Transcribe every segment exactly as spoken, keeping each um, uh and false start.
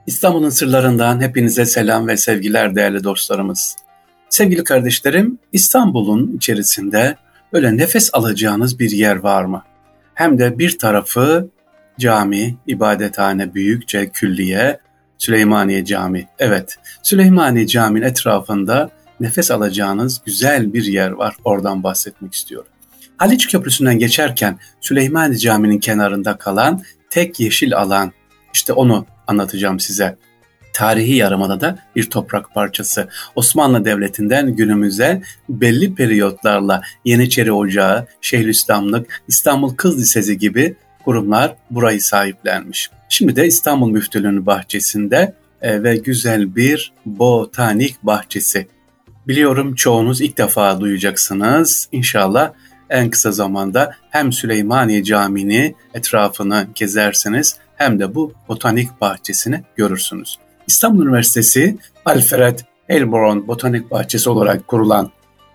İstanbul'un sırlarından hepinize selam ve sevgiler değerli dostlarımız. Sevgili kardeşlerim, İstanbul'un içerisinde böyle nefes alacağınız bir yer var mı? Hem de bir tarafı cami, ibadethane, büyükçe külliye, Süleymaniye Camii. Evet, Süleymaniye Camii'nin etrafında nefes alacağınız güzel bir yer var. Oradan bahsetmek istiyorum. Haliç Köprüsü'nden geçerken Süleymaniye Camii'nin kenarında kalan tek yeşil alan, işte onu anlatacağım size. Tarihi Yarımada'da bir toprak parçası. Osmanlı Devleti'nden günümüze belli periyotlarla Yeniçeri Ocağı, Şeyhülislamlık, İstanbul Kız Lisesi gibi kurumlar burayı sahiplenmiş. Şimdi de İstanbul Müftülüğü'nün bahçesinde e, ve güzel bir botanik bahçesi. Biliyorum çoğunuz ilk defa duyacaksınız. İnşallah en kısa zamanda hem Süleymaniye Camii'ni etrafını gezersiniz hem de bu botanik bahçesini görürsünüz. İstanbul Üniversitesi Alfred Heilbronn Botanik Bahçesi olarak kurulan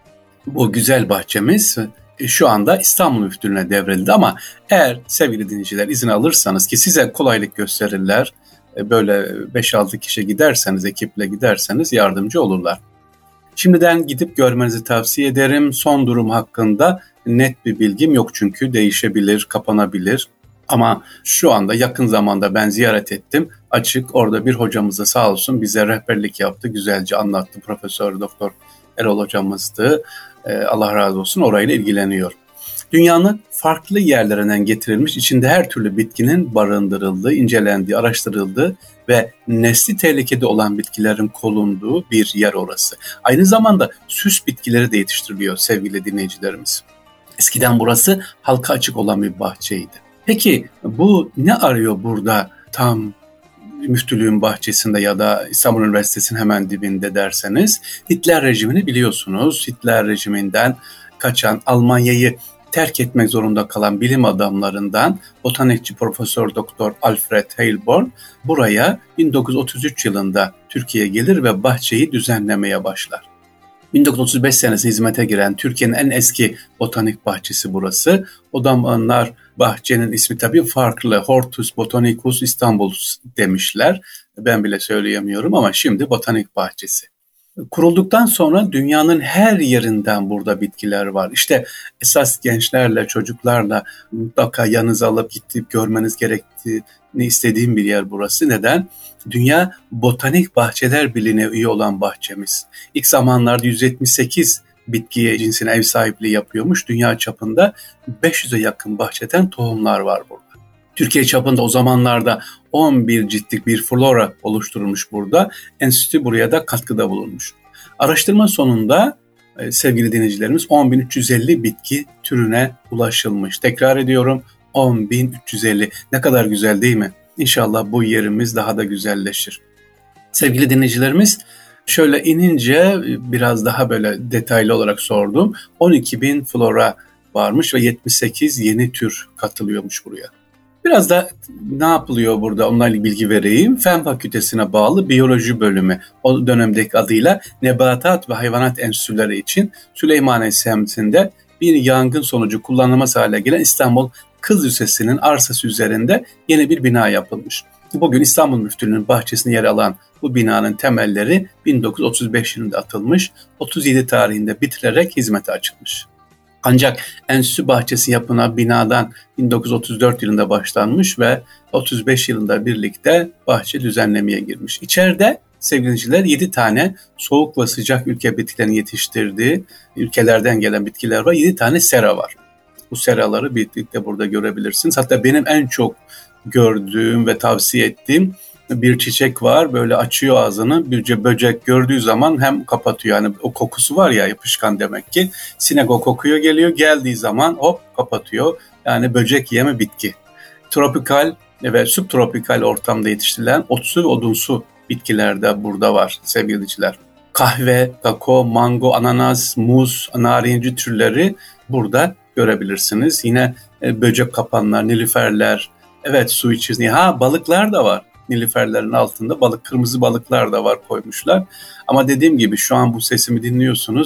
bu güzel bahçemiz şu anda İstanbul Müftülüğü'ne devredildi ama eğer sevgili dinleyiciler izin alırsanız ki size kolaylık gösterirler, böyle beş altı kişi giderseniz, ekiple giderseniz yardımcı olurlar. Şimdiden gidip görmenizi tavsiye ederim. Son durum hakkında net bir bilgim yok çünkü değişebilir, kapanabilir. Ama şu anda yakın zamanda ben ziyaret ettim. Açık, orada bir hocamız da sağ olsun bize rehberlik yaptı. Güzelce anlattı. Profesör Doktor Erol hocamızdı. Ee, Allah razı olsun, orayla ilgileniyor. Dünyanın farklı yerlerinden getirilmiş, içinde her türlü bitkinin barındırıldığı, incelendiği, araştırıldığı ve nesli tehlikede olan bitkilerin korunduğu bir yer orası. Aynı zamanda süs bitkileri de yetiştiriliyor sevgili dinleyicilerimiz. Eskiden burası halka açık olan bir bahçeydi. Peki bu ne arıyor burada tam müftülüğün bahçesinde ya da İstanbul Üniversitesi'nin hemen dibinde derseniz? Hitler rejimini biliyorsunuz. Hitler rejiminden kaçan, Almanya'yı terk etmek zorunda kalan bilim adamlarından botanikçi Profesör Doktor Alfred Heilbronn buraya bin dokuz yüz otuz üç yılında Türkiye'ye gelir ve bahçeyi düzenlemeye başlar. bin dokuz yüz otuz beş senesinde hizmete giren Türkiye'nin en eski botanik bahçesi burası. O zamanlar bahçenin ismi tabii farklı. Hortus Botanicus Istanbulus demişler. Ben bile söyleyemiyorum ama şimdi botanik bahçesi. Kurulduktan sonra dünyanın her yerinden burada bitkiler var. İşte esas gençlerle, çocuklarla mutlaka yanınıza alıp gidip görmeniz gerektiğini istediğim bir yer burası. Neden? Dünya Botanik Bahçeler Birliği'ne üye olan bahçemiz. İlk zamanlarda yüz yetmiş sekiz bitki cinsine ev sahipliği yapıyormuş. Dünya çapında beş yüze yakın bahçeden tohumlar var burada. Türkiye çapında o zamanlarda on bir ciltlik bir flora oluşturulmuş burada. Enstitü buraya da katkıda bulunmuş. Araştırma sonunda sevgili dinleyicilerimiz on bin üç yüz elli bitki türüne ulaşılmış. Tekrar ediyorum, on bin üç yüz elli. Ne kadar güzel değil mi? İnşallah bu yerimiz daha da güzelleşir. Sevgili dinleyicilerimiz, şöyle inince biraz daha böyle detaylı olarak sordum. on iki bin flora varmış ve yetmiş sekiz yeni tür katılıyormuş buraya. Biraz da ne yapılıyor burada onlarla ilgili bilgi vereyim. Fen Fakültesine bağlı biyoloji bölümü, o dönemdeki adıyla Nebatat ve Hayvanat Enstitüleri için Süleymaniye semtinde bir yangın sonucu kullanılmaz hale gelen İstanbul Kız Lisesi'nin arsası üzerinde yeni bir bina yapılmış. Bugün İstanbul Müftülüğü'nün bahçesinde yer alan bu binanın temelleri bin dokuz yüz otuz beş yılında atılmış, otuz yedi tarihinde bitirilerek hizmete açılmış. Ancak enstitü bahçesi yapına binadan bin dokuz yüz otuz dört yılında başlanmış ve otuz beş yılında birlikte bahçe düzenlemeye girmiş. İçeride sevgili dinleyiciler yedi tane soğuk ve sıcak ülke bitkilerini yetiştirdiği ülkelerden gelen bitkiler var. yedi tane sera var. Bu seraları birlikte burada görebilirsiniz. Hatta benim en çok gördüğüm ve tavsiye ettiğim bir çiçek var. Böyle açıyor ağzını, bir böcek gördüğü zaman hem kapatıyor. Yani o kokusu var ya, yapışkan demek ki. Sinek o kokuyor geliyor. Geldiği zaman hop kapatıyor. Yani böcek yeme bitki. Tropikal ve subtropikal ortamda yetiştirilen otsu ve odunsu bitkiler de burada var sevgili dinleyiciler. Kahve, kakao, mango, ananas, muz, narinci türleri burada görebilirsiniz. Yine böcek kapanlar, nilüferler, evet su içerisinde. Ha, balıklar da var. Nilüferlerin altında balık, kırmızı balıklar da var, koymuşlar. Ama dediğim gibi şu an bu sesimi dinliyorsunuz.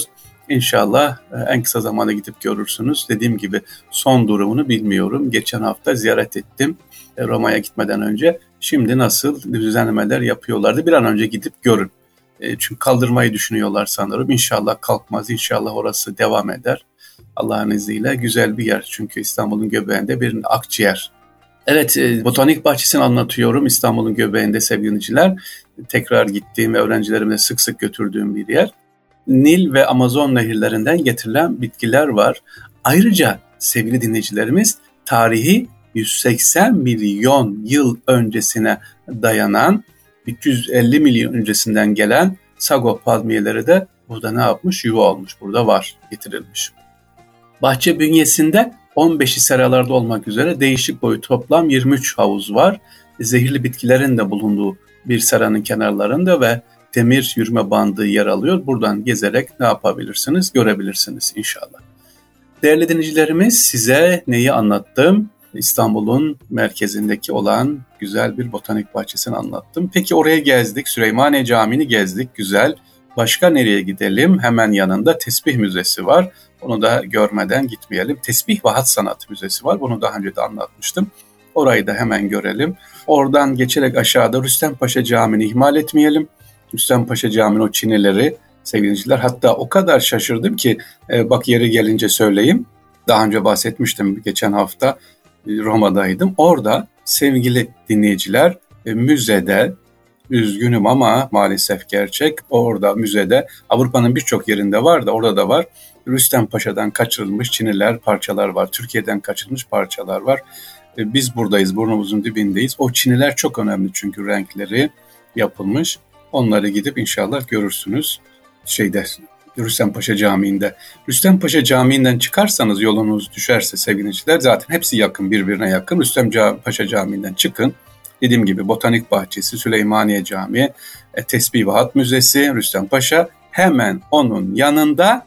İnşallah en kısa zamanda gidip görürsünüz. Dediğim gibi son durumunu bilmiyorum. Geçen hafta ziyaret ettim Roma'ya gitmeden önce. Şimdi nasıl düzenlemeler yapıyorlardı? Bir an önce gidip görün. Çünkü kaldırmayı düşünüyorlar sanırım. İnşallah kalkmaz. İnşallah orası devam eder. Allah'ın izniyle güzel bir yer. Çünkü İstanbul'un göbeğinde bir akciğer. Evet, botanik bahçesini anlatıyorum İstanbul'un göbeğinde sevgili dinleyiciler. Tekrar gittiğim ve öğrencilerimle sık sık götürdüğüm bir yer. Nil ve Amazon nehirlerinden getirilen bitkiler var. Ayrıca sevgili dinleyicilerimiz tarihi yüz seksen milyon yıl öncesine dayanan, üç yüz elli milyon öncesinden gelen sago palmiyeleri de burada ne yapmış? Yuva olmuş, burada var, getirilmiş. Bahçe bünyesinde on beşi seralarda olmak üzere değişik boyu toplam yirmi üç havuz var. Zehirli bitkilerin de bulunduğu bir seranın kenarlarında ve demir yürüme bandı yer alıyor. Buradan gezerek ne yapabilirsiniz? Görebilirsiniz inşallah. Değerli dinleyicilerimiz, size neyi anlattım? İstanbul'un merkezindeki olan güzel bir botanik bahçesini anlattım. Peki oraya gezdik, Süleymaniye Camii'ni gezdik, güzel. Başka nereye gidelim? Hemen yanında Tesbih Müzesi var. Onu da görmeden gitmeyelim. Tesbih ve Hat Sanatı Müzesi var. Bunu daha önce de anlatmıştım. Orayı da hemen görelim. Oradan geçerek aşağıda Rüstempaşa Camii'ni ihmal etmeyelim. Rüstempaşa Camii'nin o çinileri sevgili dinleyiciler. Hatta o kadar şaşırdım ki e, bak yeri gelince söyleyeyim. Daha önce bahsetmiştim, geçen hafta e, Roma'daydım. Orada sevgili dinleyiciler e, müzede, üzgünüm ama maalesef gerçek, orada müzede Avrupa'nın birçok yerinde var da orada da var. Rüstem Paşa'dan kaçırılmış çiniler, parçalar var. Türkiye'den kaçırılmış parçalar var. E, biz buradayız, burnumuzun dibindeyiz. O çiniler çok önemli çünkü renkleri yapılmış. Onları gidip inşallah görürsünüz şeyde, Rüstempaşa Camii'nde. Rüstempaşa Camii'nden çıkarsanız, yolunuz düşerse sevgili dinleyiciler, zaten hepsi yakın, birbirine yakın. Rüstempaşa Camii'nden çıkın. Dediğim gibi Botanik Bahçesi, Süleymaniye Camii, Tesbih ve Hat Müzesi, Rüstempaşa, hemen onun yanında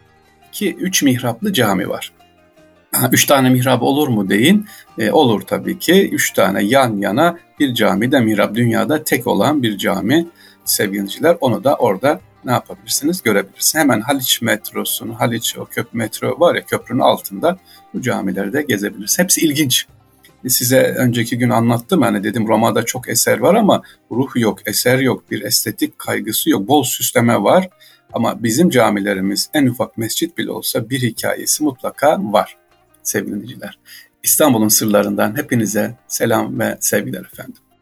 ki üç mihraplı cami var. Üç tane mihrap olur mu deyin. E, olur tabii ki. Üç tane yan yana bir camide mihrap, dünyada tek olan bir cami sevgili dinleyiciler. Onu da orada ne yapabilirsiniz? Görebilirsiniz. Hemen Haliç metrosunu, Haliç o köprü metro var ya, köprünün altında bu camileri de gezebilirsiniz. Hepsi ilginç. Size önceki gün anlattım, hani dedim Roma'da çok eser var ama ruh yok, eser yok, bir estetik kaygısı yok, bol süsleme var. Ama bizim camilerimiz en ufak mescit bile olsa bir hikayesi mutlaka var sevgili dinleyiciler. İstanbul'un sırlarından hepinize selam ve sevgiler efendim.